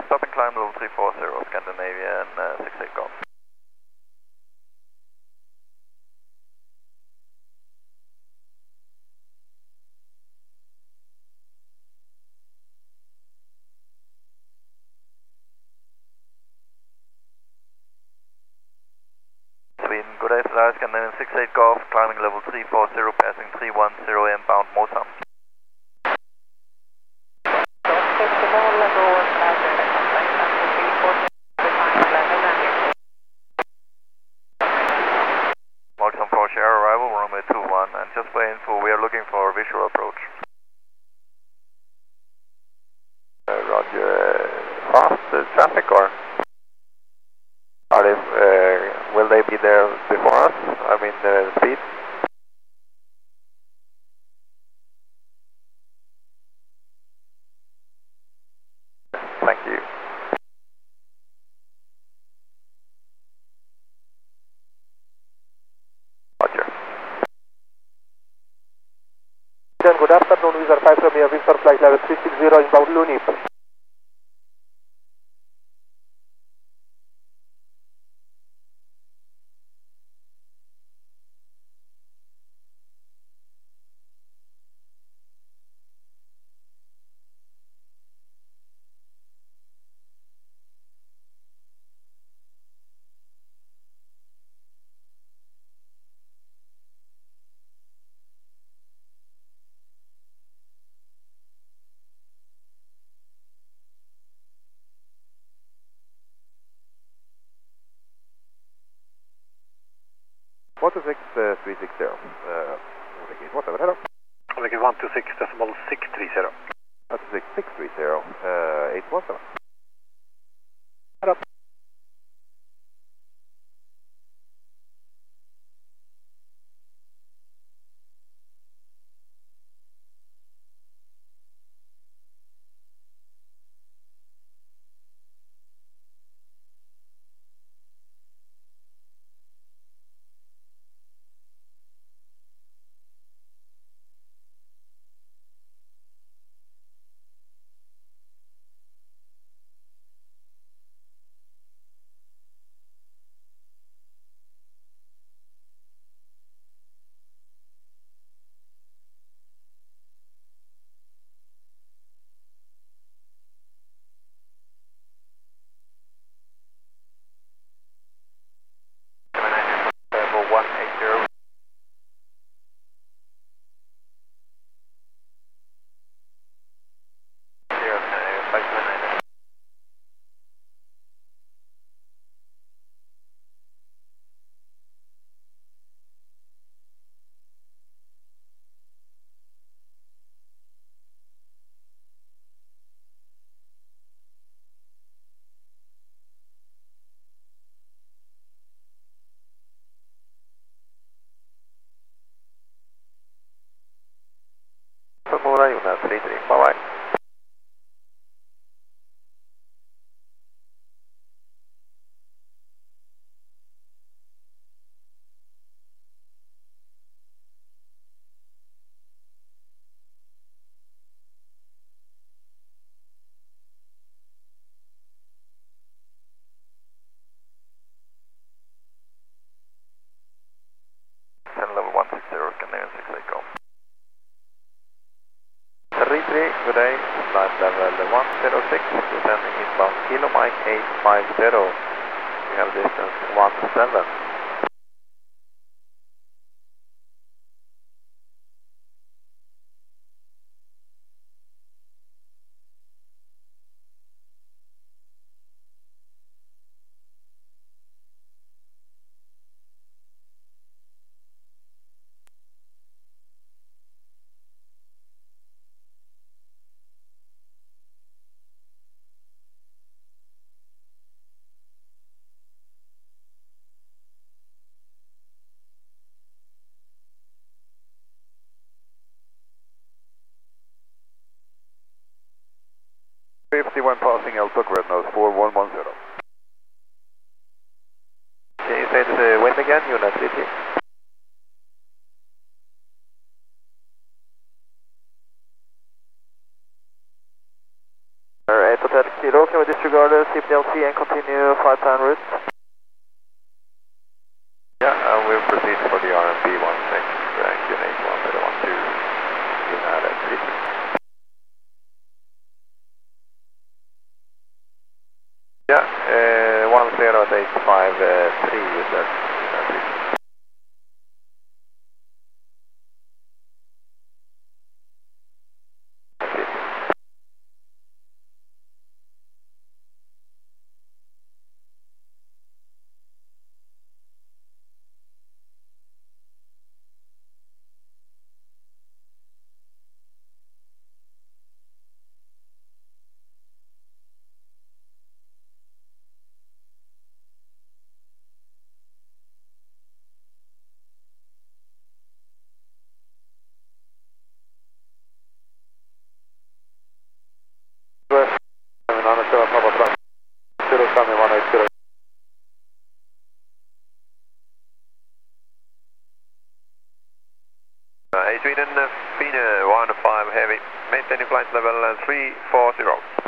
stopping climb level 340, Scandinavian 68 Golf. Sweden, good day, Solaris, Scandinavian 68 Golf, climbing level 340, passing 310 inbound Mosa. Marks on 4 share arrival, runway 21, and just for info, we are looking for a visual approach. Roger, fast traffic or? Are they, will they be there before us? I mean, the speed? Thank you. Roger. Good afternoon, Wizz Air 5 from here, Wizz Air flight level 360 inbound Luni. What is 360? Whatever, hello. Like 126.630. That's 630, 817. Hello. Mora, Jonas 33, bye-bye. Level 160, Scandinavian 68 Golf. 33, good day, flight level 106, descending inbound Kilo Mike 850. We have distance 17. When passing Eltok Red Nose 4110. Can you say the wind again, Jonas 33? Hotel Kilo, can we disregard the CPLC and continue flight plan route? Yeah, we'll proceed for the RMP 16, QNH 1012, United 33. Yeah, 10853 is that. West, 907 Papa Frank, 07180. Sweden, Fina 15 heavy, maintaining flight level 340.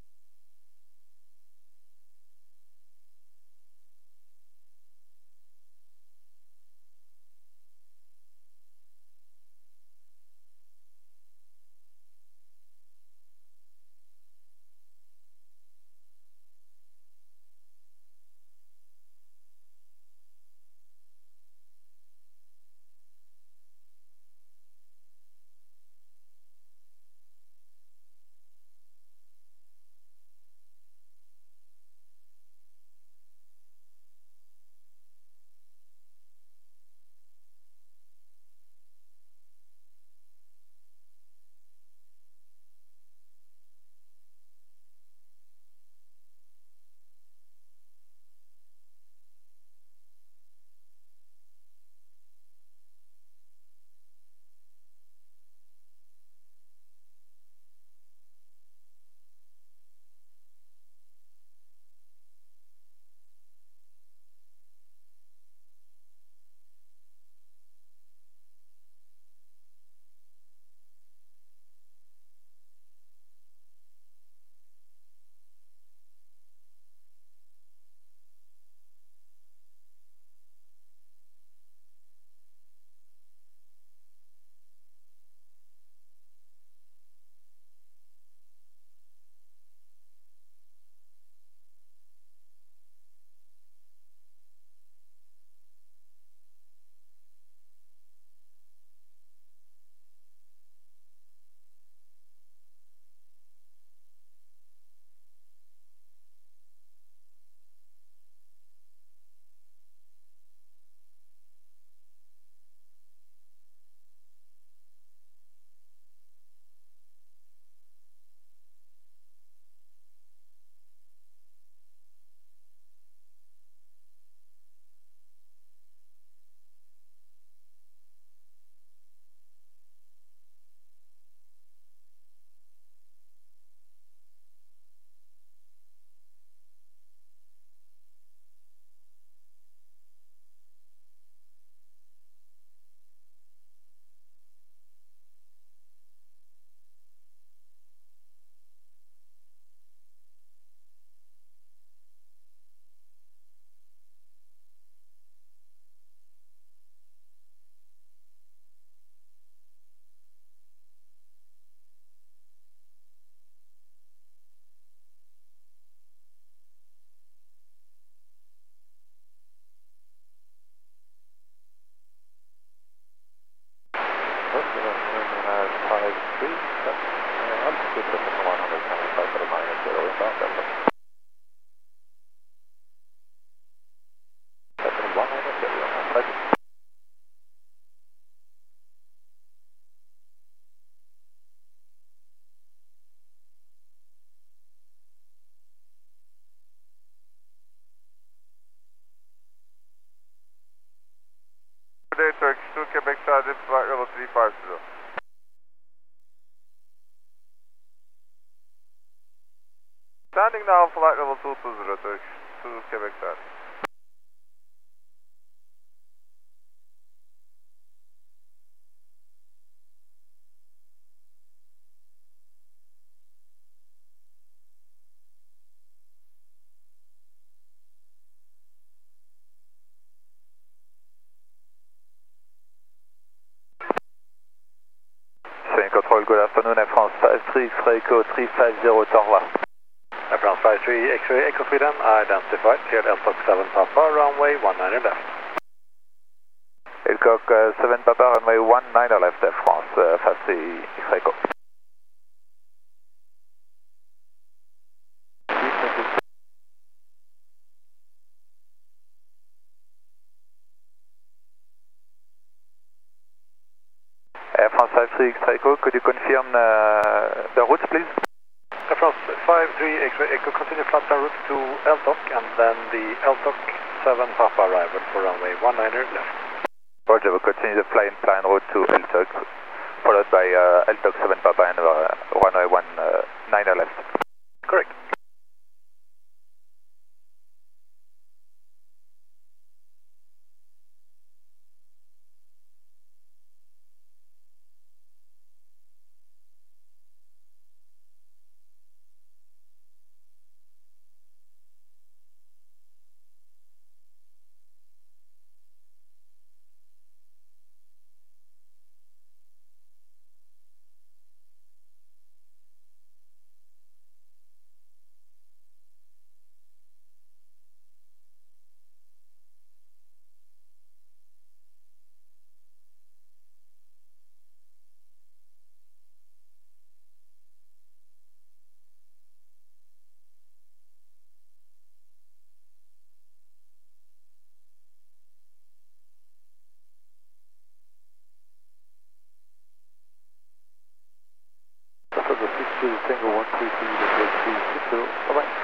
Turkish 2 Quebec Charlie, flight level 350. Standing now, flight level 220, Turkish 2 Quebec Charlie. 53 X-ray Echo 350, turn left. Air France 53 X-ray Echo Sweden, identified, cleared LTOC 7 Papa, runway 19 left. LTOC 7 Papa, runway 19 left, Air France 53 X-ray Echo. Air France 53 X-ray Echo, could you confirm the route, please? Air France 53 X-ray Echo, continue flat route to LTOC and then the LTOC 7 Papa arrival for runway 19 left. Roger, we'll continue the flying plan route to LTOC, followed by LTOC 7 Papa and runway 19 left. Correct. After the 60 Tango 133, the 360, bye-bye.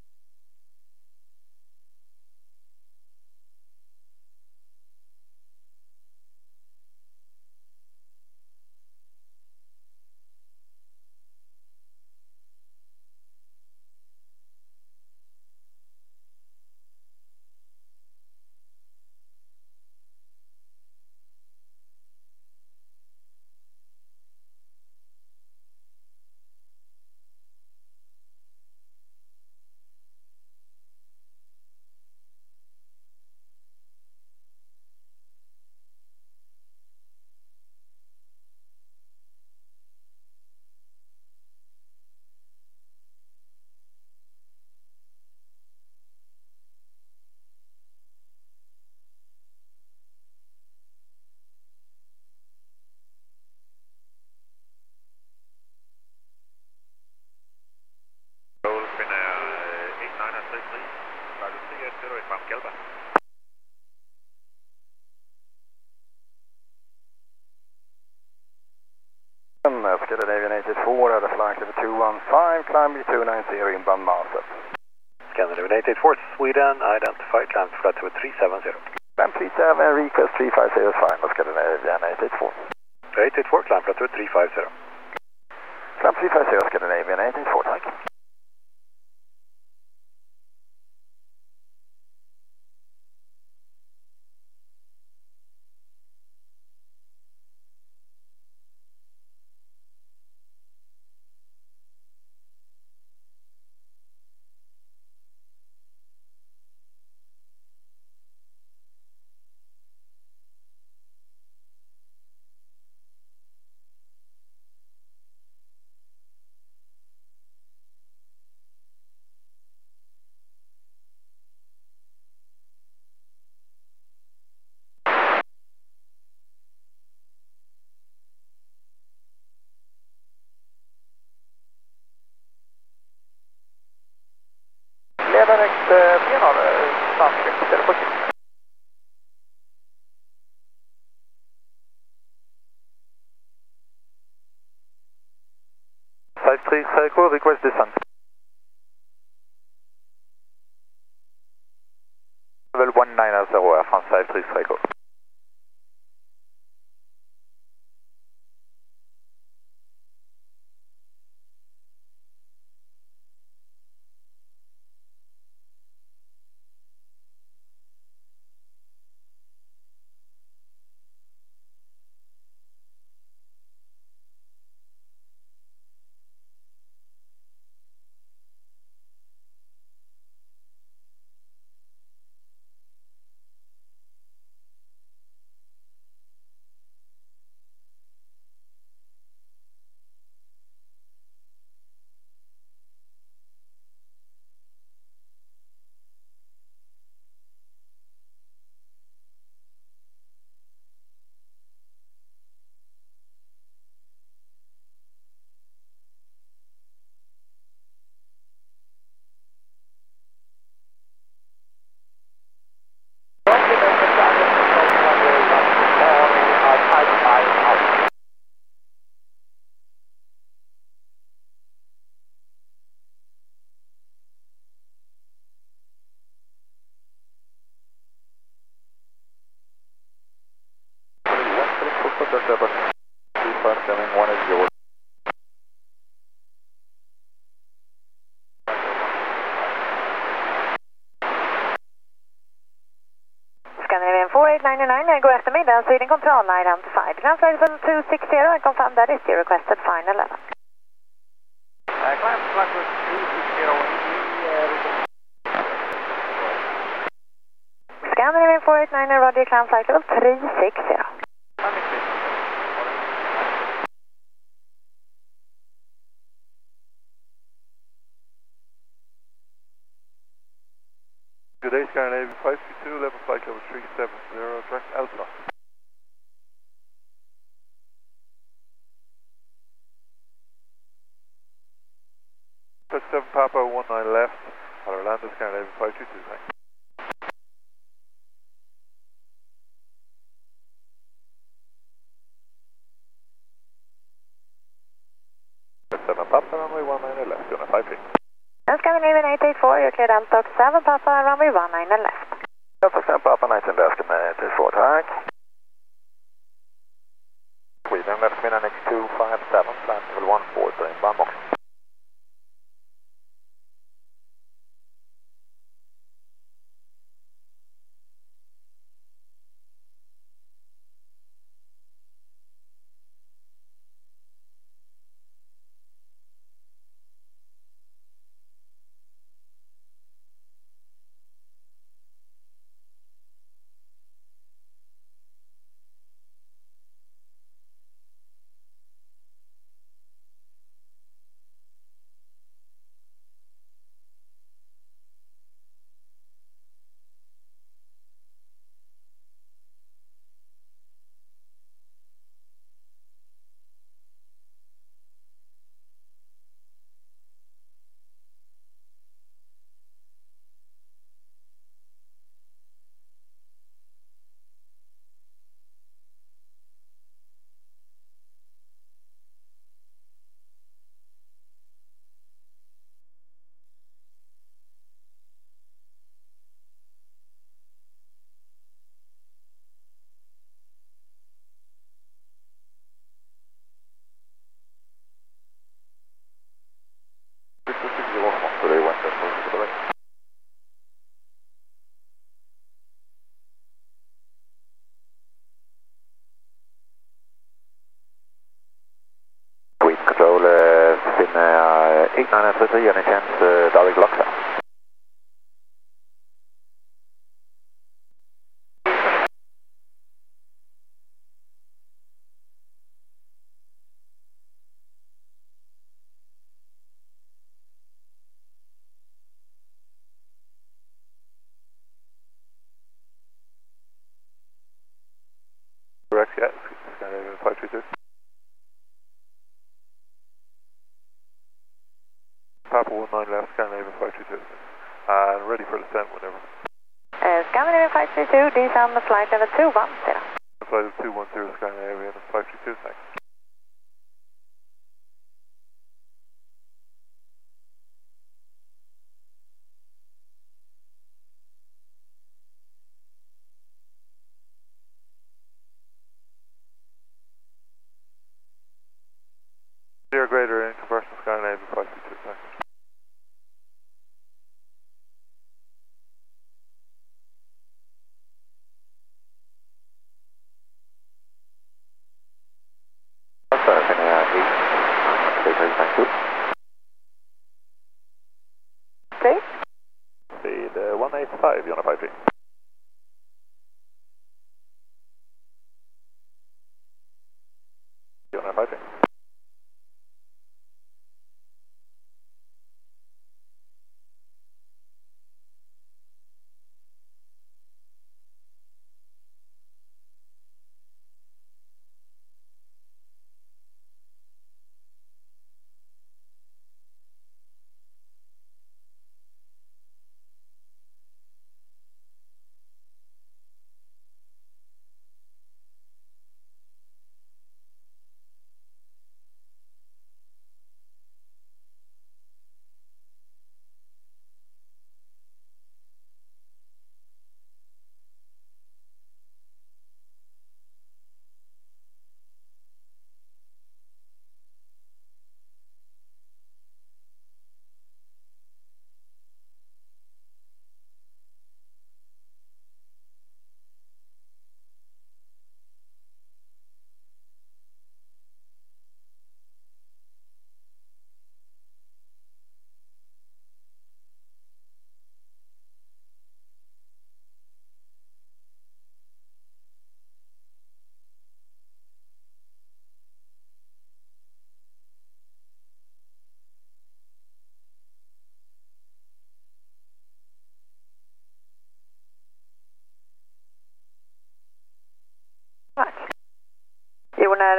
Scandinavian 84 out of flight level 215, climb 290 inbound Marset. Scandinavian 884 Sweden, identified, climb to flight level 370. Climb 37, request 350 is fine, Scandinavian 884. 884, climb flight level 350. Climb 350, Scandinavian 884, tack. Direkt PNR, snabbcheck, telefonking. Echo, request descent. Level 190, Air France 53 Echo. 4899, good afternoon, Sweden control line identified. Ground flight level 260 and confirm that is your requested final level. Climb flight level 260. Scandinavian 489, Roger, climb flight level 360. Good day, Scandinavian 532, level flight level 370, direct Alpha. Touch 7 Papa 19 left, Orlando, Scandinavian 522, thanks. Touch 7 Papa, runway 19 left, you're on a 5 feet. Scandinavian 884, you're cleared Altox 7 Papa, runway 19 left. Delta 7 Papa 19 left, Command 84, tack. Sweden, left Mina next 257, flight level 140, inbound box. Control, Finnair 8930, any chance direct lock out? Correct, yeah, Scandinavian 532. Papa 19 left, Scandinavian 522. And ready for descent whenever. Scandinavian 532, descend the flight level 210. Flight of 210, Scandinavian 532, thanks. Zero greater in conversion, Scandinavian 522, thanks. Finnair 8, thank you. Please? Speed 185, you're on a 5 feet. You're on a 5 feet.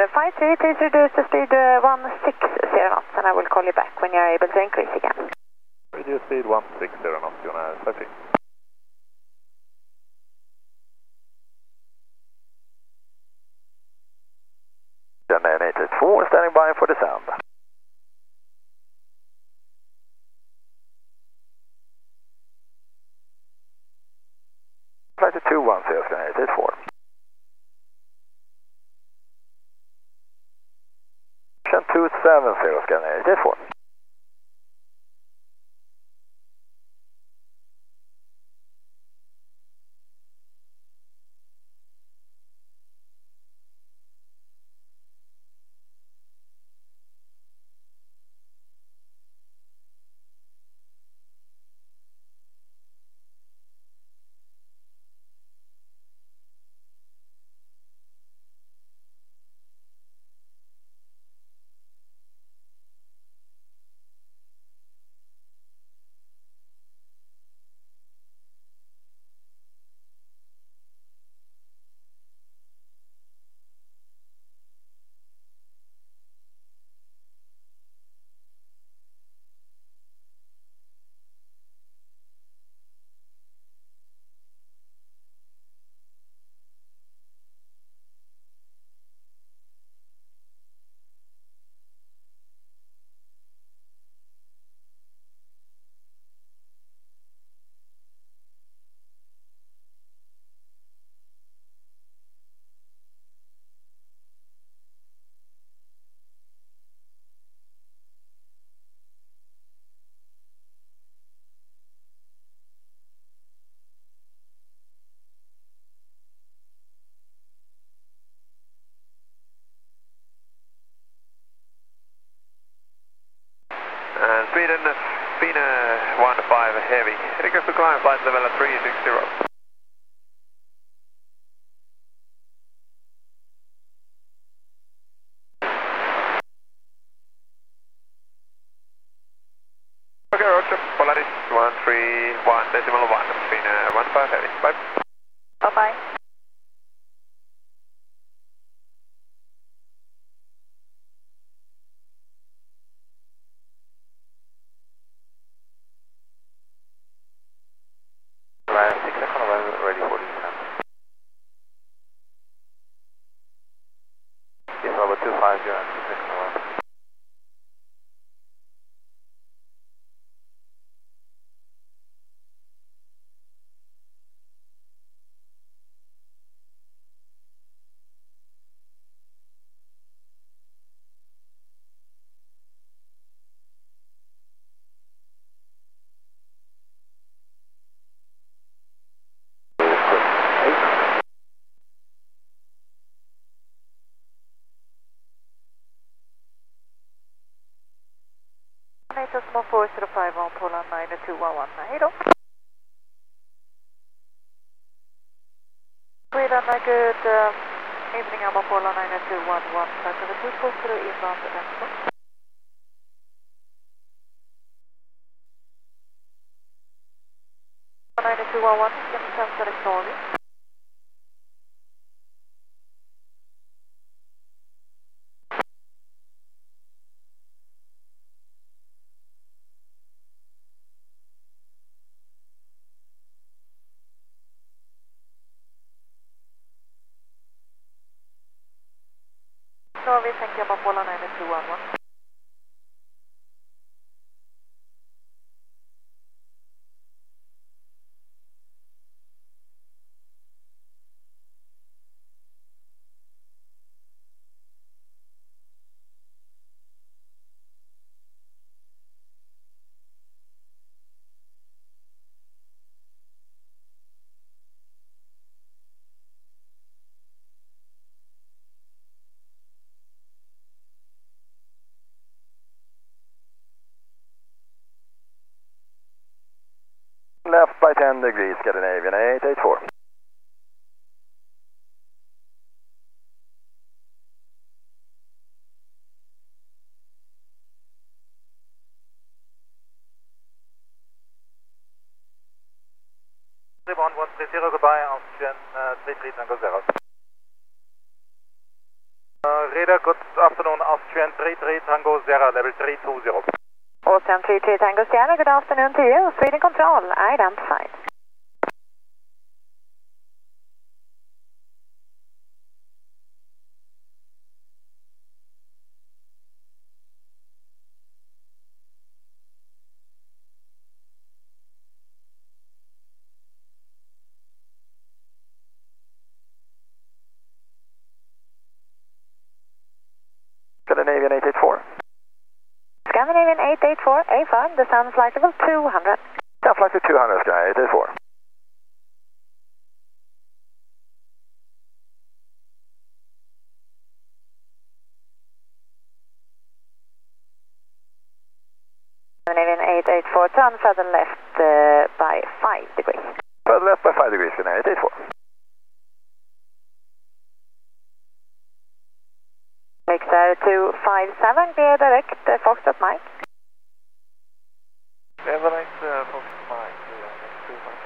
53, please reduce the speed 160 knots and I will call you back when you are able to increase again. Reduce speed 160 knots, you want to 50. Scandinair 884, standing by for descent. Flight 210, Scandinair 884. Ocean 270, Scandinair 884. Sweden, Fina 15 heavy. Request to climb flight level 360. Okay, Roger. Polaris 131.1, Fina 15 heavy. Bye. Bye-bye. Ready for descent. Yes, over 25, you're at 6 seconds. Decimal 405 on Poland 9211. Hej då. Sweden, good evening, I'm on Poland 9211. Flight over 240 inbound to Denmark. 9211, can you transfer the story? Norway, thank you, I'm on Poland 9211. Left by 10 degrees, Scandinavian 884. Rebound 130, goodbye, oxygen 33 Tango 0. Radar, good afternoon, Austrian 33 Tango Sierra, level 320. Austrian 33 Tango Sierra, good afternoon to you. Sweden Control, identified. Scandinavian 884. Scandinavian 884, A5, descend flight level 200. Down flight to 200, Sky 884. Scandinavian 884, turn further left by 5 degrees. Further left by 5 degrees, Scandinavian 884. Mixer 257, clear direct, Foxtrot Mike. Level 8, Fox Mike, 257.